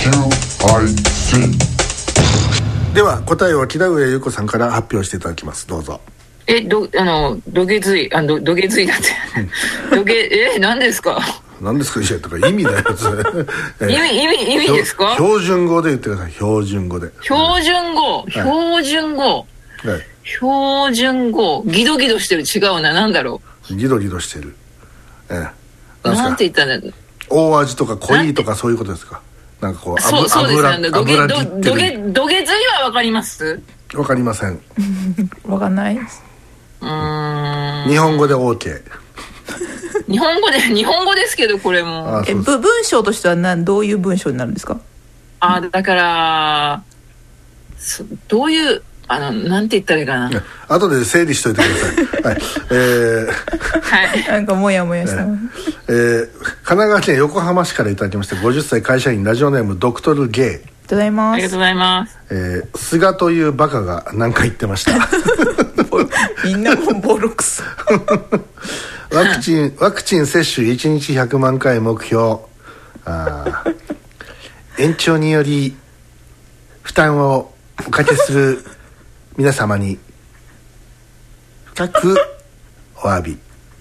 では答えは木田上優子さんから発表していただきます。どうぞ。 土下髄だって何ですか？ 何ですか？いやとか意味だよ意味ですか？ 標準語で言ってください。標準語で。 標準語ギドギドしてる。違うな。なんだろう。ギドギドしてる。 なんて言ったんだ。 大味とか濃いとかそういうことですか？なんかこうそうですね。土下髄はわかります？ わかりません。 わかんないです。 日本語で OK。 日本語ですけど、これも文章としてはどういう文章になるんですか？ だからどういうなんて言ったらいいかな。 後で整理しといてください。 はい。なんかモヤモヤした。 神奈川県横浜市からいただきまして、50歳会社員、ラジオネームドクトルゲイ。 ありがとうございます。 ありがとうございます。 菅というバカが何か言ってました。 みんなもボロクソ。 ワクチン接種1日100万回目標。延長により負担をおかけする皆様に深くお詫び。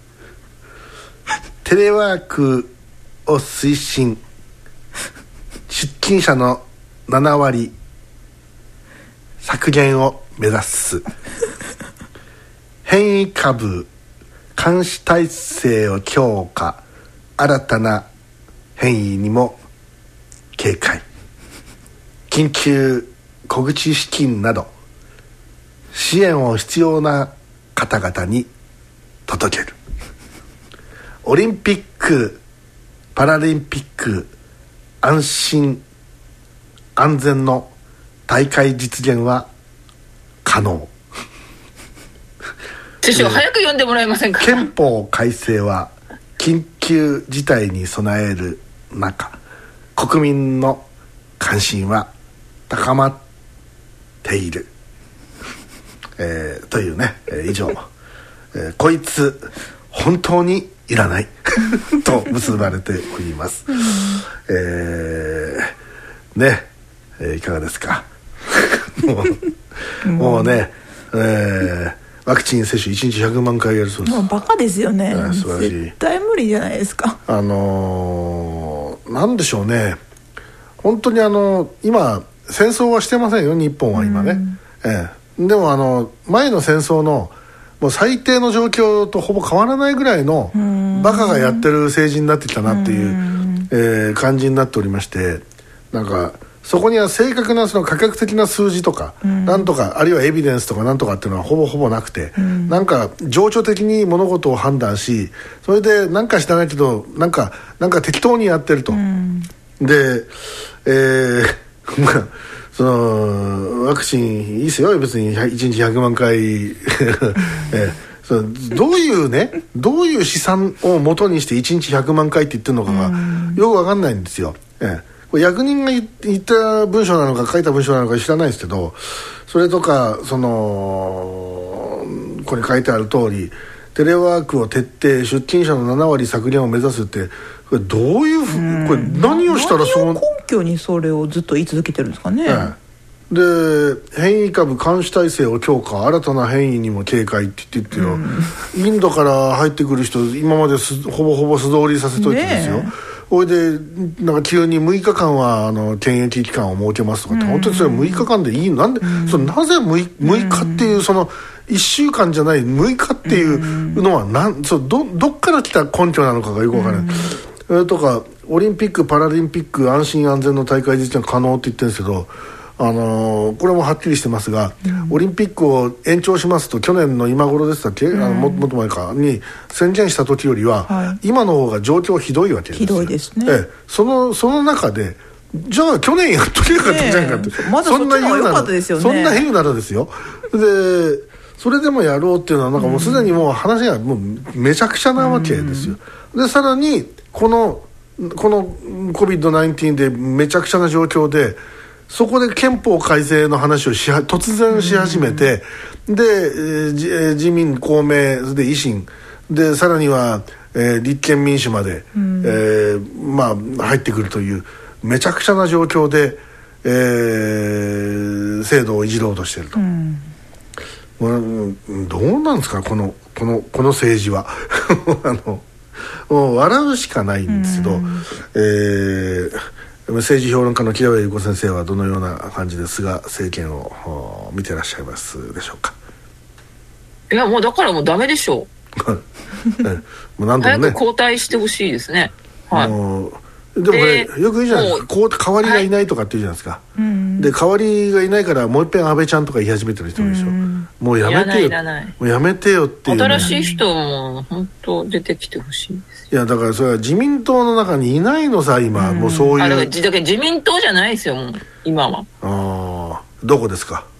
テレワークを推進。出勤者の7割削減を目指す。変異株監視体制を強化。新たな変異にも警戒。緊急小口資金など支援を必要な方々に届ける。オリンピック・パラリンピック安心安全の大会実現は可能。 師匠、早く読んでもらえませんか？ 憲法改正は緊急事態に備える中、国民の関心は高まっている。というね、以上、こいつ本当にいらないと結ばれております。いかがですか？もうね、ワクチン接種1日100万回やるそうです。 もうバカですよね。 素晴らしい。 絶対無理じゃないですか。 なんでしょうね、本当に今戦争はしてませんよ、日本は今ね。でも前の戦争のもう最低の状況とほぼ変わらないぐらいのバカがやってる政治になってきたなっていう、感じになっておりまして、なんかそこには正確なその科学的な数字とか、なんとかあるいはエビデンスとかなんとかっていうのはほぼなくて、なんか情緒的に物事を判断し、それでなんか知らないけどなんか適当にやってると。で、そのワクチンいいですよ別に1日100万回どういう試算を元にして1日100万回って言ってるのかがよく分かんないんですよ。これ役人が言った文章なのか書いた文章なのか知らないですけど、それとかここに書いてある通りテレワークを徹底、出勤者の7割削減を目指すって、これどういうこれ何をしたら何を根拠にそれをずっと言い続けてるんですかね。 で変異株監視体制を強化、新たな変異にも警戒って言ってよ、インドから入ってくる人今までほぼ素通りさせといてですよ、それでなんか急に6日間は検疫期間を設けますとかって、本当にそれ6日間でいいの？なんでなぜ 6日っていうその1週間じゃない6日っていうのはどっから来た根拠なのかがよく分からない。とかオリンピック・パラリンピック安心安全の大会実現可能って言ってるんですけど、これもはっきりしてますが、オリンピックを延長しますと去年の今頃でしたっけ、もっと前かに宣言した時よりは、今の方が状況ひどいわけですよ。 ひどいですね。 その中でじゃあ去年やっとけばよかったじゃないかって、 まだそっちの方が良かったですよね。 そんな言うならですよ。でそれでもやろうっていうのはなんかもうすでにもう話がもうめちゃくちゃなわけですよ。でさらにこの COVID-19 でめちゃくちゃな状況で、そこで憲法改正の話を突然し始めて、で、自民公明で維新でさらには、立憲民主まで、入ってくるという、 めちゃくちゃな状況で、制度をいじろうとしていると、どうなんですかこの政治はもう笑うしかないんですけど、政治評論家の木田上優子先生はどのような感じで菅政権を見てらっしゃいますでしょうか。 いやもうだからもうダメでしょうもう何度もね、早く交代してほしいですね。はい、 でもこれよく言うじゃないですか、代わりがいないとかって言うじゃないですか、で代わりがいないからもう一遍安倍ちゃんとか言い始めてる人もいるでしょ、もうやめてよ、もうやめてよっていう、ね、 新しい人も本当出てきてほしいです。 いやだからそれは自民党の中にいないのさ今、もうそういうだから自民党じゃないですよもう今は。 どこですか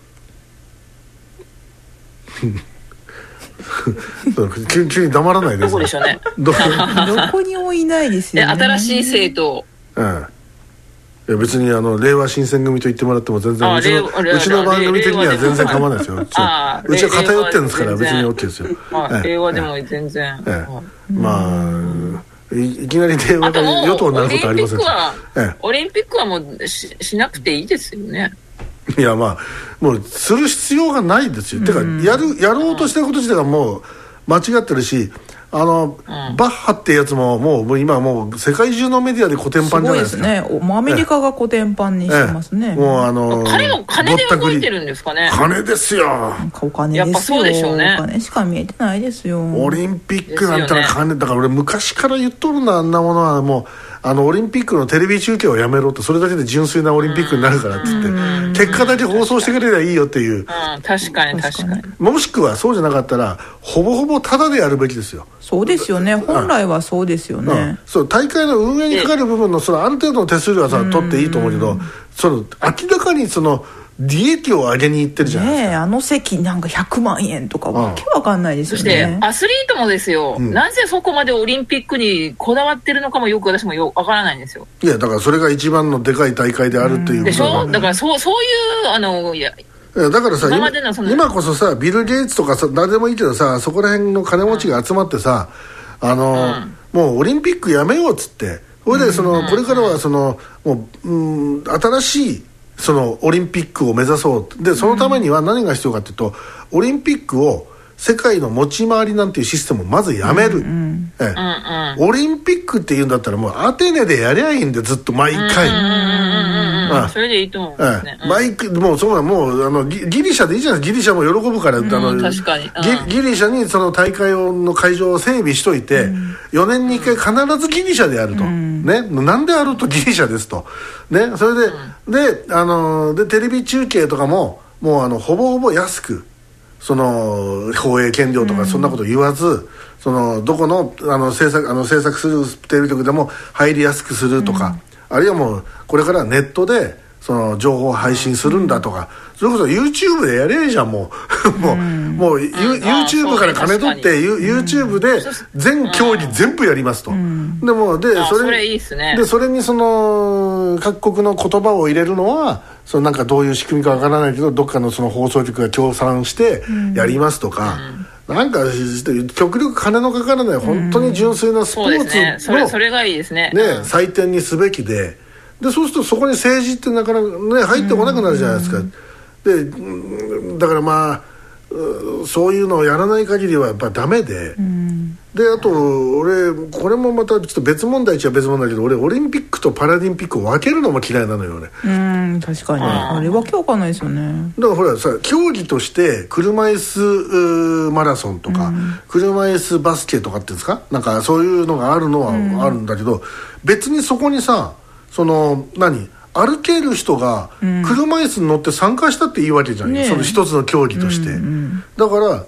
急に黙らないですね。 どこでしょうねどこにもいないですよね。 新しい政党、 いや別に令和新選組と言ってもらっても全然うちの番組的には全然構わないですよ。うちは偏ってるんですから別に OK ですよ。 令和でも全然、 まあいきなり令和が与党になることはありません。 オリンピックはもう しなくていいですよね。 いやまあもうする必要がないですよ。てかやろうとしてること自体がもう間違ってるし、バッハってやつももう今もう世界中のメディアでコテンパンじゃないですか。 すごいですね。もうアメリカがコテンパンにしてますね。 もう金で動いてるんですかね。 金ですよ。 お金ですよ。 やっぱそうでしょうね。 お金しか見えてないですよ。 オリンピックなんてのは金だから、俺昔から言っとるんだ。あんなものはもうオリンピックのテレビ中継をやめろって、それだけで純粋なオリンピックになるからって言って結果だけ放送してくれればいいよっていう。 確かにもしくはそうじゃなかったらほぼほぼタダでやるべきですよ。 そうですよね。本来はそうですよね。 そう大会の運営にかかる部分のある程度の手数料はさ取っていいと思うけど、明らかに利益を上げにいってるじゃないですか。 ねえ、席なんか100万円とかわけわかんないですよね。 そしてアスリートもですよ、なぜそこまでオリンピックにこだわってるのかも私もわからないんですよ。 いやだからそれが一番のでかい大会であるっていうことでしょ。だからそういうだからさ今こそさビル・ゲイツとかさ誰でもいいけどさ、そこら辺の金持ちが集まってさ、もうオリンピックやめようっつって、それでこれからはもう新しいオリンピックを目指そうで、そのためには何が必要かというと、オリンピックを世界の持ち回りなんていうシステムをまずやめる、オリンピックっていうんだったらもうアテネでやりゃいいんで、ずっと毎回、 それでいいと思うんですね。 もうギリシャでいいじゃない。ギリシャも喜ぶから、 確かに、 ギリシャにその大会の会場を整備しといて、4年に1回必ずギリシャでやると、なんであるとギリシャですと、それでテレビ中継とかももうほぼほぼ安く、放映権料とかそんなこと言わず、どこの制作するテレビ局でも入りやすくするとか、あるいはもうこれからネットで情報を配信するんだとか、それこそ YouTube でやれじゃんもうYouTube から金取って YouTube で全競技全部やりますと。 それいいっすね。 でそれに各国の言葉を入れるのはなんかどういう仕組みかわからないけど、どっかの放送局が協賛してやりますとか、なんか極力金のかからない本当に純粋なスポーツのそれがいいですね。 祭典にすべきで、そうするとそこに政治ってなかなか入ってこなくなるじゃないですか。でだからまあそういうのをやらない限りはやっぱダメで、であと俺これもまたちょっと別問題っちゃ別問題だけど、俺オリンピックとパラリンピックを分けるのも嫌いなのよ俺。 確かにあれわけわかんないですよね。 だからほらさ、競技として車椅子マラソンとか、車椅子バスケとかっていうんですか、なんかそういうのがあるのはあるんだけど、別にそこにさ歩ける人が車椅子に乗って参加したっていいわけじゃん、一つの競技として、だから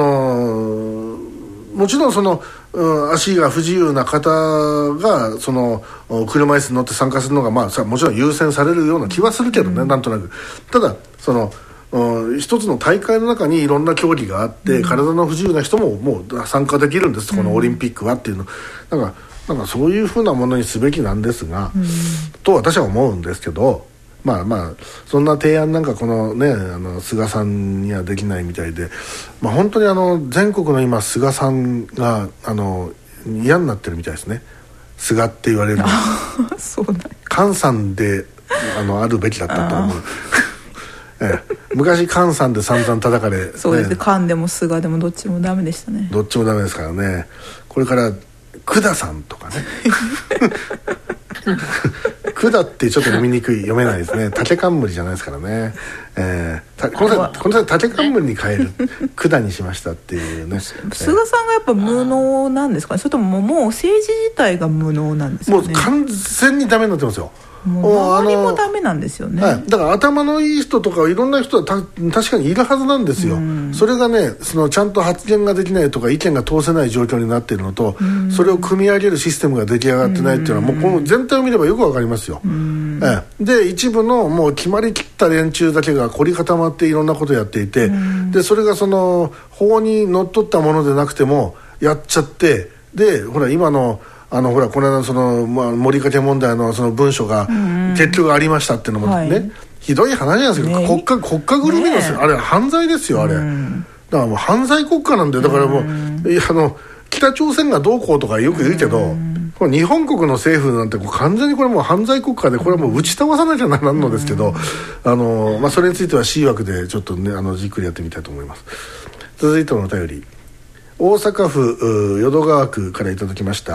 もちろん足が不自由な方が車椅子に乗って参加するのがもちろん優先されるような気はするけどね、なんとなく。ただ一つの大会の中にいろんな競技があって、体の不自由な人ももう参加できるんです、このオリンピックはっていうの。なんかそういうふうなものにすべきなんですが、と私は思うんですけど、そんな提案なんかこのね菅さんにはできないみたいで、本当に全国の今菅さんが嫌になってるみたいですね。菅って言われるのそうなんか関山であるべきだったと思う昔関山で散々叩かれ、 そうですね、関でも菅でもどっちもダメでしたね。 どっちもダメですからね。これから久田さんとかね久田ってちょっと読みにくい、読めないですね。竹冠じゃないですからね。この際竹冠に変える久田にしましたっていうね。 菅さんがやっぱ無能なんですかね、それとももう政治自体が無能なんですかね。 もう完全にダメになってますよ。 もう周りもダメなんですよね。 だから頭のいい人とかいろんな人は確かにいるはずなんですよ。それがね、ちゃんと発言ができないとか意見が通せない状況になっているのと、それを組み上げるシステムが出来上がってないっていうのはもうこの全体を見ればよくわかりますよ。で一部のもう決まりきった連中だけが凝り固まっていろんなことをやっていて、でそれが法にのっとったものでなくてもやっちゃって、でほら今のほらこの間森掛問題の文書が結局ありましたっていうのもね、ひどい話なんですけど、国家ぐるみのあれは犯罪ですよ、あれ。だからもう犯罪国家なんで、だからもう北朝鮮がどうこうとかよく言うけど、これ日本国の政府なんて完全にこれもう犯罪国家で、これはもう打ち倒さなきゃならんのですけど、それについては C 枠でちょっとねじっくりやってみたいと思います。続いてのお便り、大阪府淀川区からいただきました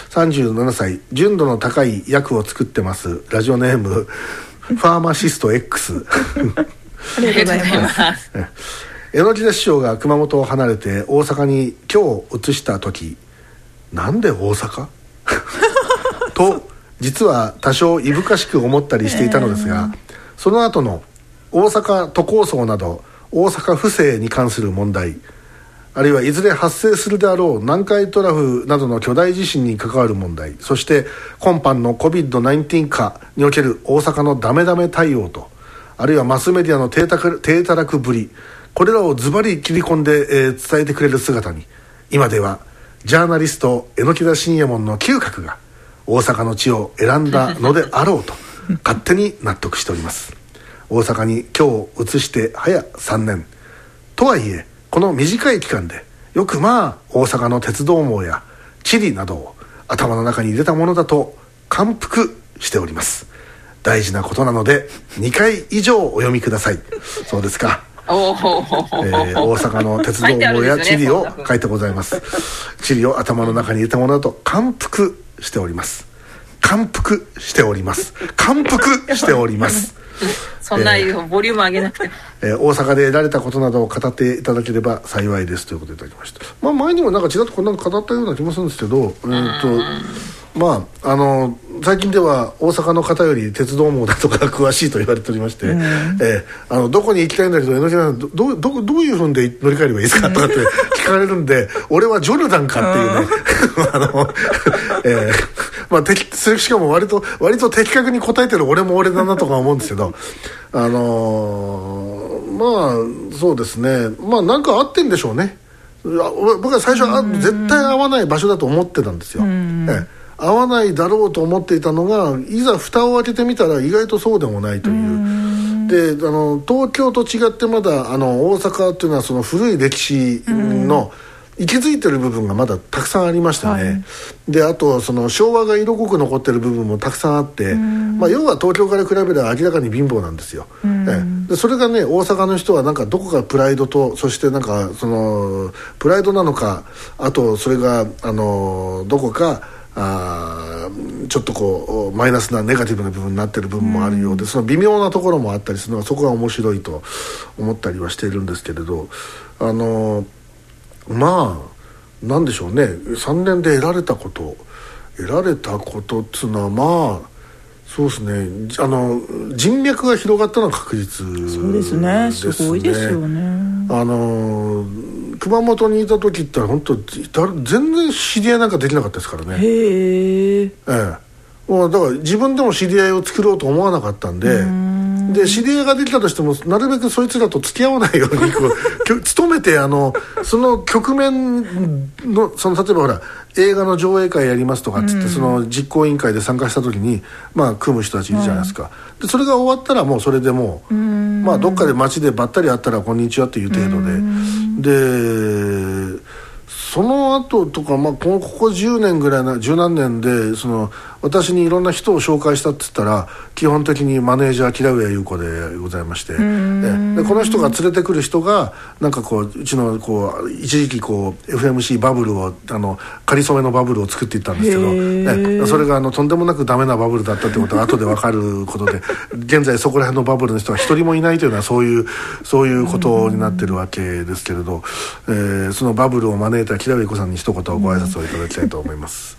。37歳、純度の高い薬を作ってます。ラジオネームファーマシスト X ありがとうございます榎田師匠が熊本を離れて大阪に今日移した時、なんで大阪と実は多少いぶかしく思ったりしていたのですが、その後の大阪都構想など大阪府政に関する問題、あるいはいずれ発生するであろう南海トラフなどの巨大地震に関わる問題、そして今般の COVID-19 下における大阪のダメダメ対応と、あるいはマスメディアの低たらくぶり、これらをズバリ切り込んで、伝えてくれる姿に、今ではジャーナリスト榎田信也門の嗅覚が大阪の地を選んだのであろうと勝手に納得しております。大阪に今日移して早3年とはいえ、この短い期間でよく大阪の鉄道網や地理などを頭の中に入れたものだと感服しております。大事なことなので2回以上お読みください。そうですか。大阪の鉄道網や地理を書いてございます。地理を頭の中に入れたものだと感服しております。感服しております。感服しておりますそんなボリューム上げなくて大阪で得られたことなどを語っていただければ幸いですということでいただきました。前にもちらっとこんなの語ったような気もするんですけど、最近では大阪の方より鉄道網だとか詳しいと言われておりまして、どこに行きたいんだけど榎田さんどういうふうで乗り換えればいいですかとかって聞かれるんで俺はジョルダンかっていうねしかも割と的確に答えてる俺も俺だなとか思うんですけど、そうですね、なんか合ってんでしょうね。僕は最初は絶対合わない場所だと思ってたんですよ。合わないだろうと思っていたのが、いざ蓋を開けてみたら意外とそうでもないという。で東京と違ってまだ大阪っていうのはその古い歴史の息づいてる部分がまだたくさんありましたね。であと昭和が色濃く残ってる部分もたくさんあって、要は東京から比べれば明らかに貧乏なんですよ。でそれがね、大阪の人はどこかプライドと、そしてプライドなのか、あとそれがどこかちょっとマイナスなネガティブな部分になっている部分もあるようで、その微妙なところもあったりするのが、そこが面白いと思ったりはしているんですけれど、なんでしょうね、3年で得られたことっていうのはそうですね、人脈が広がったのは確実ですね。 そうですね、すごいですよね。 熊本にいた時って本当全然知り合いなんかできなかったですからね。だから自分でも知り合いを作ろうと思わなかったんで、知り合いができたとしてもなるべくそいつらと付き合わないように努めてその局面の例えばほら映画の上映会やりますとかっつって、その実行委員会で参加した時に組む人たちいるじゃないですか。でそれが終わったらもうそれでもうどっかで街でばったり会ったらこんにちはっていう程度でその後とか、ここ10年ぐらい十何年で私にいろんな人を紹介したって言ったら基本的にマネージャー平上優子でございまして、でこの人が連れてくる人がなんかこううちのこう一時期こう FMC バブルをかりそめのバブルを作っていったんですけど、それがとんでもなくダメなバブルだったってことが後で分かることで現在そこら辺のバブルの人が一人もいないというのはそういうことになってるわけですけれど、そのバブルを招いた平上優子さんに一言ご挨拶をいただきたいと思います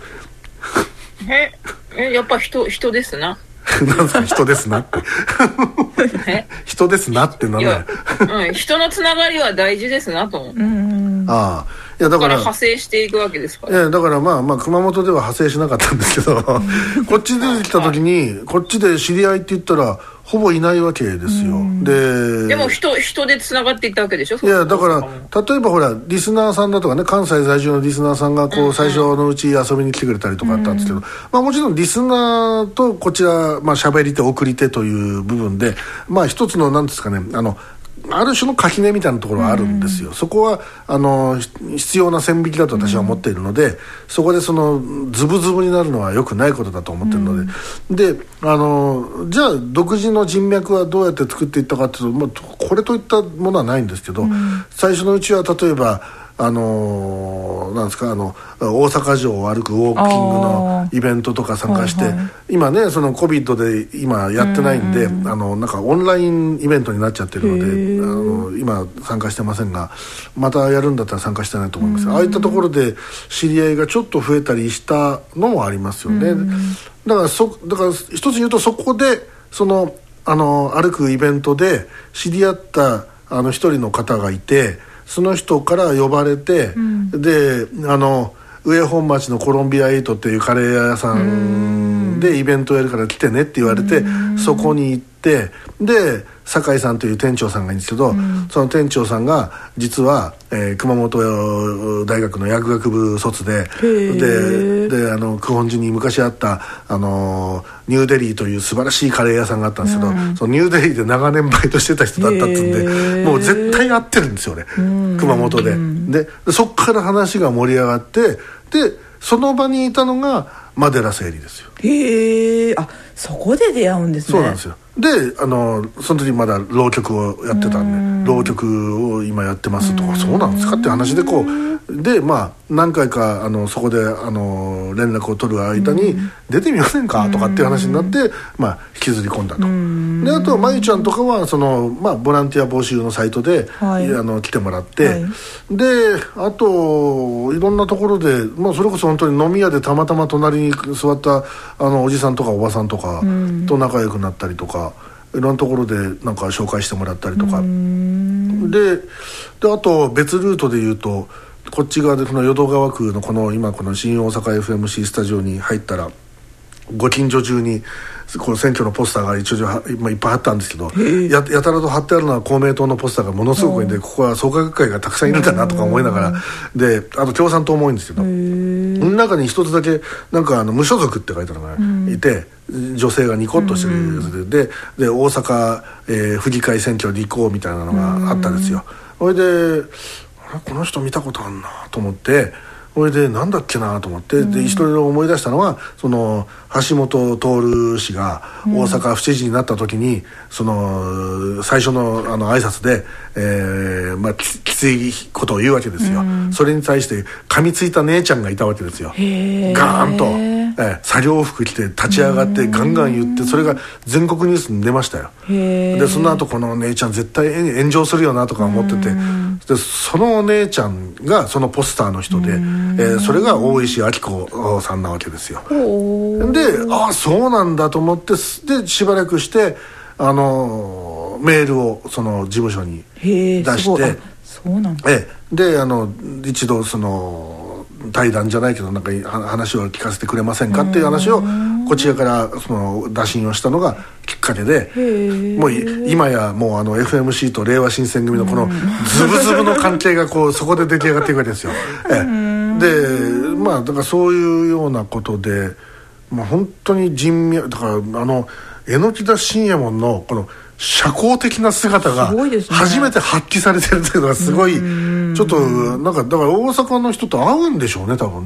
やっぱ人ですななんですか人ですなって人ですなってなんだよ人のつながりは大事ですなと思う。 ああ、いやだから派生していくわけですから。 いやだからまあ熊本では派生しなかったんですけどこっち出てきた時にこっちで知り合いって言ったらほぼいないわけですよ。でも人でつながっていったわけでしょ。 いやだから例えばほらリスナーさんだとかね、関西在住のリスナーさんがこう最初のうち遊びに来てくれたりとかあったんですけど、まあもちろんリスナーとこちらまあ喋り手送り手という部分でまあ一つのなんですかね、ある種の垣根みたいなところはあるんですよ。そこは必要な線引きだと私は思っているので、そこでそのズブズブになるのは良くないことだと思っているので、でじゃあ独自の人脈はどうやって作っていったかというと、まあ、これといったものはないんですけど、最初のうちは例えばなんですか大阪城を歩くウォーキングのイベントとか参加して、今ねその COVID で今やってないんで、なんかオンラインイベントになっちゃってるので今参加してませんが、またやるんだったら参加したいなと思います。ああいったところで知り合いがちょっと増えたりしたのもありますよね。だから一つ言うとそこでその歩くイベントで知り合った一人の方がいて、その人から呼ばれて、で上本町のコロンビア8っていうカレー屋さんでイベントやるから来てねって言われて、そこに行って、で酒井さんという店長さんがいるんですけど、その店長さんが実は、熊本大学の薬学部卒で久本寺に昔あったニューデリーという素晴らしいカレー屋さんがあったんですけど、そのニューデリーで長年バイトしてた人だったってんで、もう絶対会ってるんですよね、熊本で。でそっから話が盛り上がって、でその場にいたのがマデラ整理ですよ。 へえ、あ、そこで出会うんですね。 そうなんですよ。でその時まだ浪曲をやってたんで、浪曲を今やってますとか、そうなんですかって話でこうでまあ何回かそこで連絡を取る間に出てみませんかとかっていう話になって、まあ引きずり込んだと。であとはまゆちゃんとかはまあボランティア募集のサイトで、来てもらって、であといろんなところで、まあ、それこそ本当に飲み屋でたまたま隣に座ったおじさんとかおばさんとかと仲良くなったりとか、いろんなところでなんか紹介してもらったりとかであと別ルートで言うと、こっち側でこの淀川区の今この新大阪 FMC スタジオに入ったら、ご近所中にこの選挙のポスターが一応いっぱいあったんですけど、やたらと貼ってあるのは公明党のポスターがものすごく多いんで、ここは創価学会がたくさんいるんだなとか思いながら、であと共産党も多いんですけど、その中に一つだけなんか無所属って書いてあるのがいて、女性がニコッとしてるやつで、大阪、府議会選挙立候補みたいなのがあったんですよ。それでこの人見たことあるなと思って、それでなんだっけなと思って、で一人思い出したのは、その橋本徹氏が大阪府知事になった時に、その最初の挨拶で、まあ、きついことを言うわけですよ。それに対して噛みついた姉ちゃんがいたわけですよ。ガーンと、作業服着て立ち上がってガンガン言って、それが全国ニュースに出ましたよ。でその後この姉ちゃん絶対炎上するよなとか思ってて、でそのお姉ちゃんがそのポスターの人で、それが大石晃子さんなわけですよ。でそうなんだと思って、でしばらくしてメールをその事務所に出して、 そうなんだ。 で一度その対談じゃないけどなんか話を聞かせてくれませんかっていう話をこちらからその打診をしたのがきっかけで、もう今やもうFMC と令和新選組のこのズブズブの関係がそこで出来上がっていくわけですよ。でまあだからそういうようなことで、まあ、本当に人脈だから榎田信右衛門のこの社交的な姿が初めて発揮されてるというのがすごい、ちょっとなんかだから大阪の人と合うんでしょうね多分ね。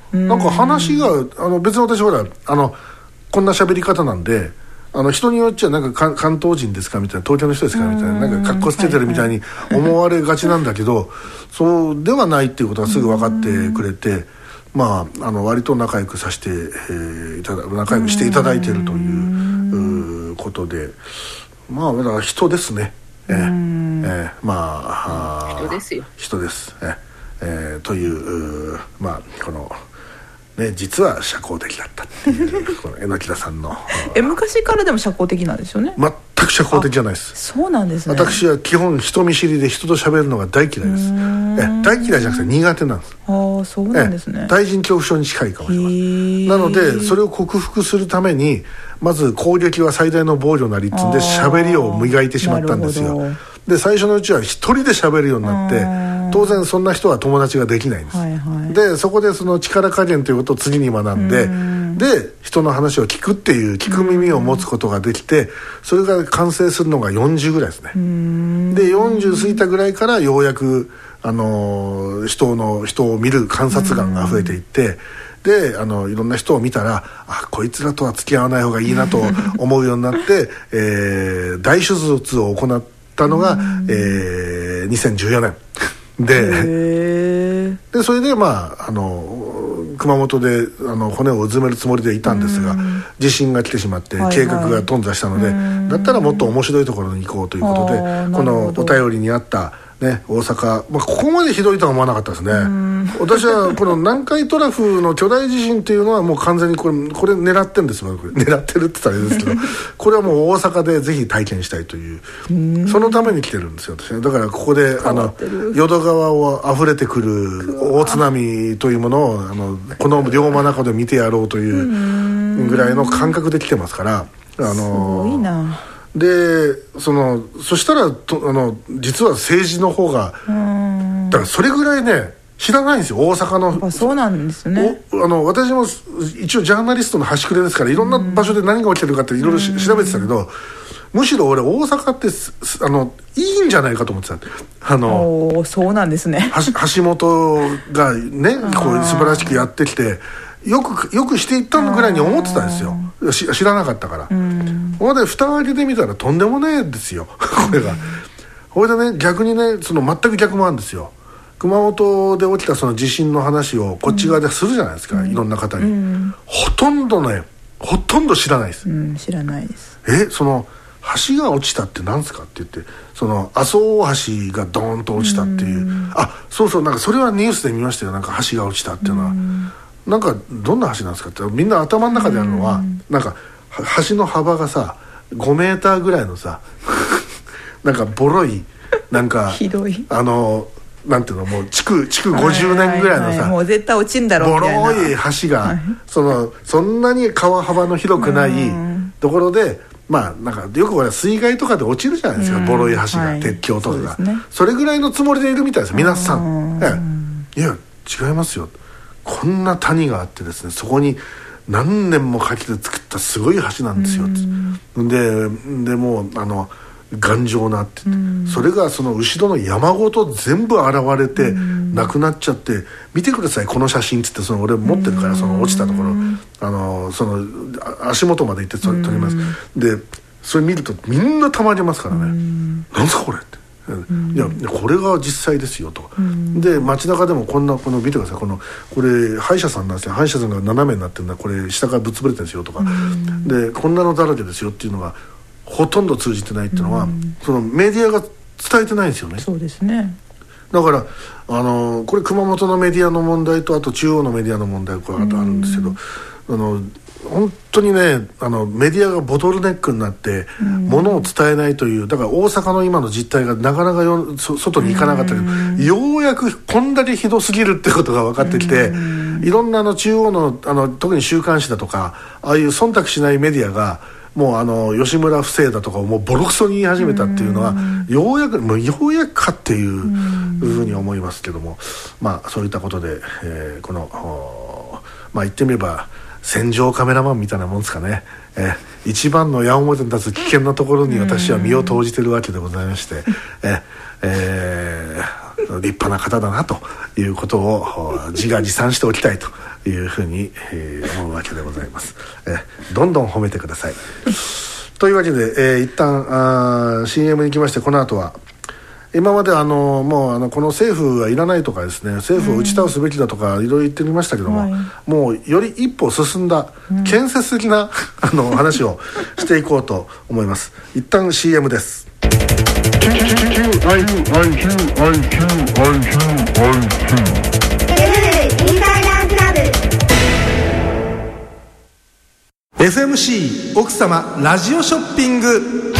なんか話が別に私ほらこんな喋り方なんで人によっちゃなんか関東人ですかみたいな、東京の人ですかみたいな、なんか格好つけてるみたいに思われがちなんだけど、そうではないっていうことはすぐ分かってくれて、まあ割と仲良くさせて、仲良くしていただいているということで、まあだから人ですね。まあ人ですよ。 人です。というまあこの。ね、実は社交的だったっていうこの榎田さんの昔からでも社交的なんですよね。 全く社交的じゃないです。 そうなんですね。 私は基本人見知りで人と喋るのが大嫌いです。大嫌いじゃなくて苦手なんです。 そうなんですね。 対人恐怖症に近いかもしれません。なのでそれを克服するためにまず攻撃は最大の防御なりっつんで喋りを磨いてしまったんですよ。で最初のうちは一人で喋るようになって当然そんな人は友達ができないんです、でそこでその力加減ということを次に学んで、で人の話を聞くっていう聞く耳を持つことができて、それが完成するのが40ぐらいですね。で40過ぎたぐらいからようやく人を見る観察眼が増えていって、でいろんな人を見たらこいつらとは付き合わない方がいいなと思うようになって、大手術を行ったのが、2014年でそれでまあ熊本で骨をうずめるつもりでいたんですが、地震が来てしまって計画が頓挫したので、だったらもっと面白いところに行こうということで、このお便りにあったね、大阪、ここまでひどいとは思わなかったですね。私はこの南海トラフの巨大地震っていうのはもう完全にこれ狙ってるんですよ。狙ってるって言ったらあれですけどこれはもう大阪でぜひ体験したいというそのために来てるんですよ私。だからここで淀川を溢れてくる大津波というものをこの龍馬中で見てやろうというぐらいの感覚で来てますからすごいな。 でそしたら実は政治の方がだからそれぐらいね知らないんですよ大阪の。 そうなんですね。 私も一応ジャーナリストの端くれですからいろんな場所で何が起きてるかっていろいろ調べてたけど、むしろ俺大阪っていいんじゃないかと思ってた。 そうなんですね。 橋本がねこう素晴らしくやってきてよくしていったのぐらいに思ってたんですよ。知らなかったから。ほんで蓋を開けてみたらとんでもねえですよこれが。これでね逆にね全く逆もあるんですよ。熊本で起きたその地震の話をこっち側でするじゃないですか、いろんな方に、ほとんど知らないです、 知らないです。 その橋が落ちたって何ですかって言ってその阿蘇大橋がドーンと落ちたっていう、そうなんかそれはニュースで見ましたよ。なんか橋が落ちたっていうのは、なんかどんな橋なんですかってみんな頭の中であるのは、なんか橋の幅がさ5メーターぐらいのさなんかボロいなんかひどいなんていうのもう築50年ぐらいのさ、 もう絶対落ちんだろうみたいなボロい橋が、そんなに川幅の広くないところでなんかよく水害とかで落ちるじゃないですか、ボロい橋が、鉄橋とかが それぐらいのつもりでいるみたいです皆さん。いや違いますよ、こんな谷があってですねそこに何年もかけて作ったすごい橋なんですよ。でもう頑丈なってそれがその後ろの山ごと全部現れてなくなっちゃって、見てくださいこの写真っつって俺持ってるからその落ちたところその足元まで行って撮ります。でそれ見るとみんなたまりますからね。なんすかこれって。いやこれが実際ですよと。で街中でもこの見てくださいこれ歯医者さんなんですよ。歯医者さんが斜めになってるんだ、これ下からぶっ潰れてるんですよとかでこんなのだらけですよっていうのがほとんど通じてないっていうのは、そのメディアが伝えてないんですよね。 そうですね。 だからこれ熊本のメディアの問題とあと中央のメディアの問題これあるんですけど、本当にねメディアがボトルネックになってものを伝えないという、だから大阪の今の実態がなかなか外に行かなかったけど、ようやくこんだけひどすぎるってことが分かってきて、いろんな中央の特に週刊誌だとかああいう忖度しないメディアがもう吉村不正だとかもうボロクソに言い始めたっていうのはようやくかっていうふうに思いますけども、そういったことで、この言ってみれば戦場カメラマンみたいなもんですかね。一番の矢面に立つ危険なところに私は身を投じてるわけでございまして立派な方だなということを自画自賛しておきたいというふうに、思うわけでございます。どんどん褒めてください。というわけで、一旦CM に行きまして、この後は今までもうこの政府はいらないとかですね、政府を打ち倒すべきだとかいろいろ言ってみましたけども、もうより一歩進んだ建設的な、話をしていこうと思います。一旦 CM です。FMC 奥様ラジオショッピング。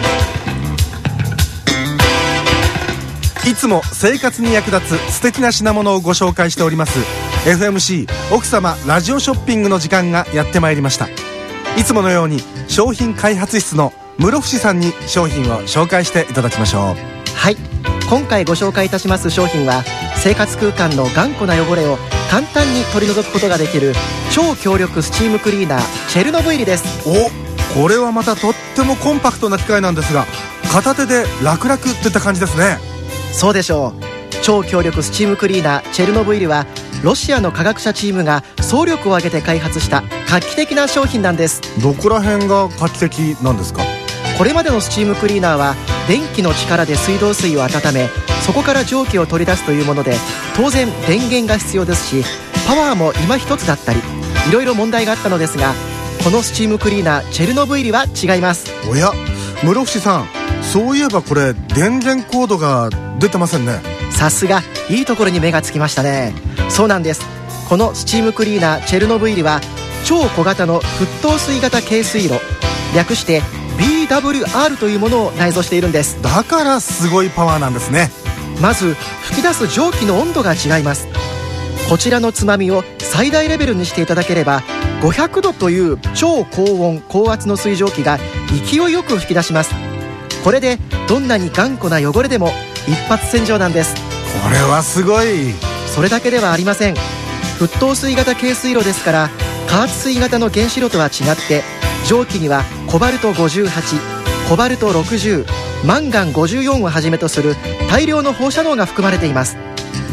いつも生活に役立つ素敵な品物をご紹介しております FMC 奥様ラジオショッピングの時間がやってまいりました。いつものように商品開発室の室伏さんに商品を紹介していただきましょう。 はい、今回ご紹介いたします商品は生活空間の頑固な汚れを簡単に取り除くことができる超強力スチームクリーナーチェルノブイリです。 これはまたとってもコンパクトな機械なんですが、片手で楽々といった感じですね。 そうでしょう。超強力スチームクリーナーチェルノブイリはロシアの科学者チームが総力を挙げて開発した画期的な商品なんです。 どこら辺が画期的なんですか？ これまでのスチームクリーナーは電気の力で水道水を温め、そこから蒸気を取り出すというもので、当然電源が必要ですし、パワーも今一つだったりいろいろ問題があったのですが、このスチームクリーナーチェルノブイリは違います。 おや、室伏さん、そういえばこれ電源コードが出てませんね。 さすが、いいところに目がつきましたね。そうなんです。このスチームクリーナーチェルノブイリは超小型の沸騰水型軽水炉、略して BWR というものを内蔵しているんです。 だからすごいパワーなんですね。 まず吹き出す蒸気の温度が違います。こちらのつまみを最大レベルにしていただければ、500度という超高温高圧の水蒸気が勢いよく吹き出します。これでどんなに頑固な汚れでも一発洗浄なんです。 これはすごい。 それだけではありません。沸騰水型軽水炉ですから、加圧水型の原子炉とは違って蒸気にはコバルト58、コバルト60、マンガン54をはじめとする大量の放射能が含まれています。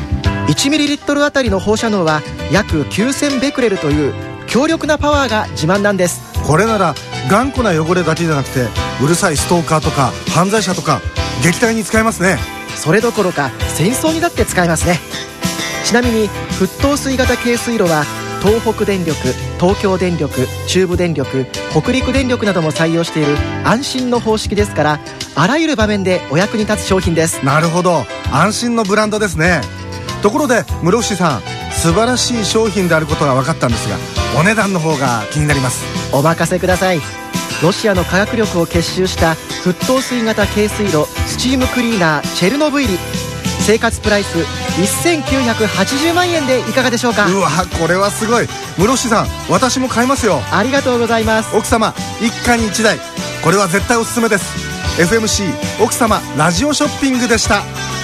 1ml あたりの放射能は約9000ベクレルという強力なパワーが自慢なんです。 これなら頑固な汚れだけじゃなくて、うるさいストーカーとか犯罪者とか撃退に使えますね。 それどころか戦争にだって使えますね。ちなみに沸騰水型軽水炉は東北電力、東京電力、中部電力、北陸電力なども採用している安心の方式ですから、あらゆる場面でお役に立つ商品です。 なるほど、安心のブランドですね。ところで室伏さん、素晴らしい商品であることが分かったんですが、お値段の方が気になります。 お任せください。ロシアの科学力を結集した沸騰水型軽水炉スチームクリーナーチェルノブイリ、生活プライス1980万円でいかがでしょうか？ うわ、これはすごい。室伏さん、私も買いますよ。 ありがとうございます。 奥様一家に一台、これは絶対おすすめです。 FMC 奥様ラジオショッピングでした。